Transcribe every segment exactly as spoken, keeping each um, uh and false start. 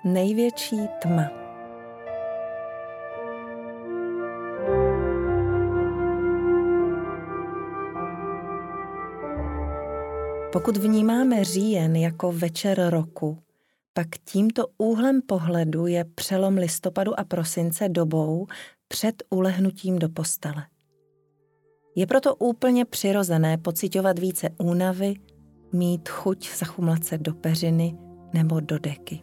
Největší tma. Pokud vnímáme říjen jako večer roku, pak tímto úhlem pohledu je přelom listopadu a prosince dobou před ulehnutím do postele. Je proto úplně přirozené pociťovat více únavy, mít chuť zachumlat se do peřiny nebo do deky.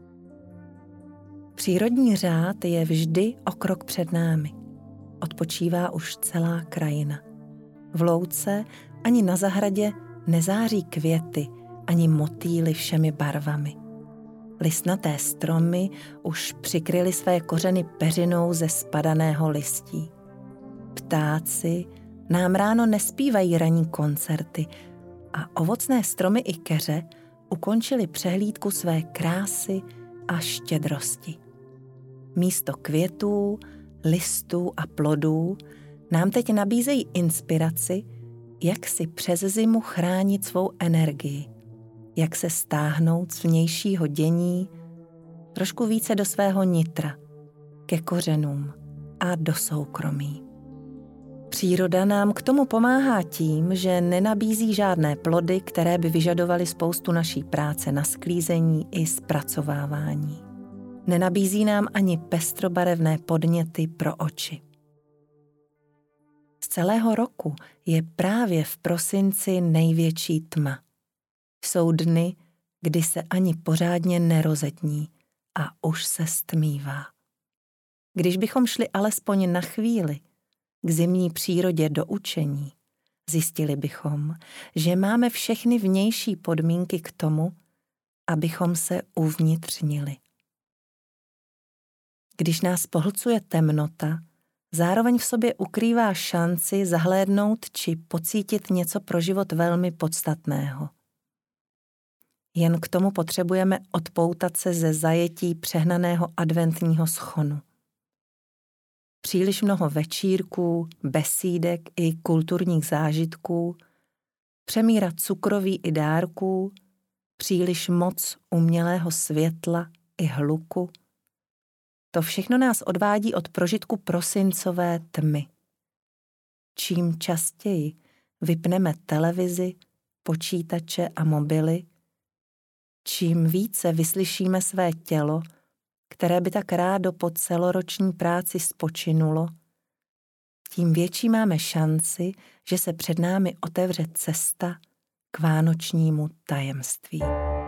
Přírodní řád je vždy o krok před námi. Odpočívá už celá krajina. V louce ani na zahradě nezáří květy ani motýly všemi barvami. Listnaté stromy už přikryly své kořeny peřinou ze spadaného listí. Ptáci nám ráno nespívají ranní koncerty a ovocné stromy i keře ukončily přehlídku své krásy a štědrosti. Místo květů, listů a plodů nám teď nabízejí inspiraci, jak si přes zimu chránit svou energii, jak se stáhnout z vnějšího dění trošku více do svého nitra, ke kořenům a do soukromí. Příroda nám k tomu pomáhá tím, že nenabízí žádné plody, které by vyžadovaly spoustu naší práce na sklízení i zpracovávání. Nenabízí nám ani pestrobarevné podněty pro oči. Z celého roku je právě v prosinci největší tma. Jsou dny, kdy se ani pořádně nerozetní a už se stmívá. Když bychom šli alespoň na chvíli k zimní přírodě do učení, zjistili bychom, že máme všechny vnější podmínky k tomu, abychom se uvnitřnili. Když nás pohlcuje temnota, zároveň v sobě ukrývá šanci zahlédnout či pocítit něco pro život velmi podstatného. Jen k tomu potřebujeme odpoutat se ze zajetí přehnaného adventního schonu. Příliš mnoho večírků, besídek i kulturních zážitků, přemíra cukroví i dárků, příliš moc umělého světla i hluku. To všechno nás odvádí od prožitku prosincové tmy. Čím častěji vypneme televizi, počítače a mobily, čím více vyslyšíme své tělo, které by tak rádo po celoroční práci spočinulo, tím větší máme šanci, že se před námi otevře cesta k vánočnímu tajemství.